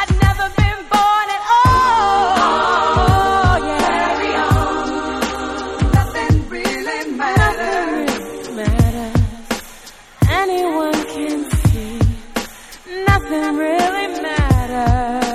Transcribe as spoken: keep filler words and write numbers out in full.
never been born at all. Yeah. Carry on. Nothing really matters. Nothing really matters. Anyone can see. Nothing really matters.